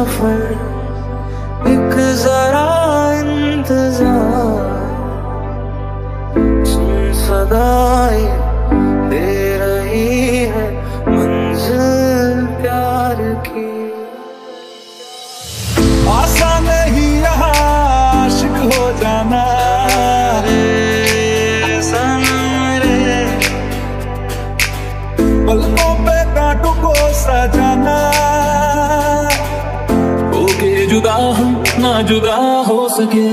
सफर, एक जरा इंतजार, सुन सदाएं दे रही है मंजिल प्यार की। आसान नहीं यहाँ आशिक हो जाना रे सनम रे, पलकों पे कांटों को सजाना। होके जुदा हम ना जुदा हो सके।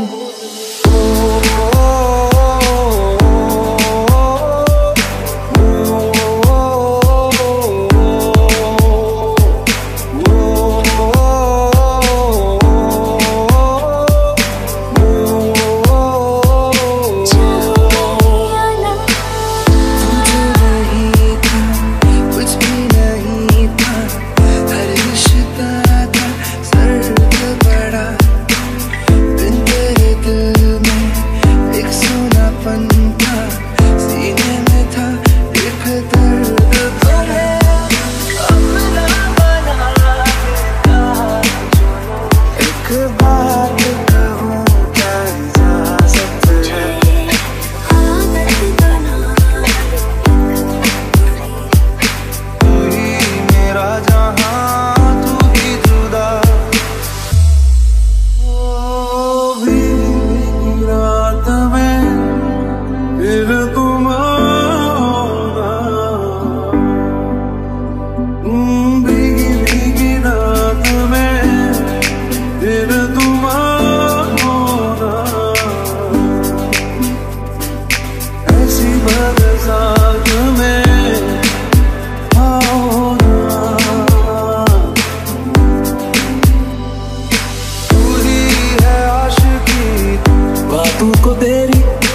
को तेरी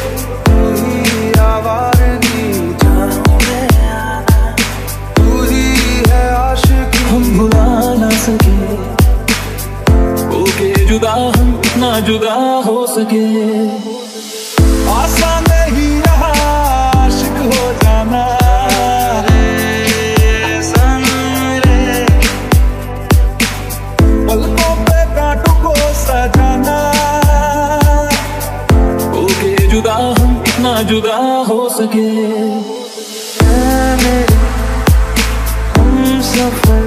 आवारगी जानूं मैं आना, तू ही है आशिकी हम भुला ना सके। होके जुदा हम ना जुदा हो सके। आसान नहीं यहाँ आशिक हो जाना रे सनम रे, पलकों पे कांटों को सजाना। जुदा हम ना जुदा हो सके। हम सफर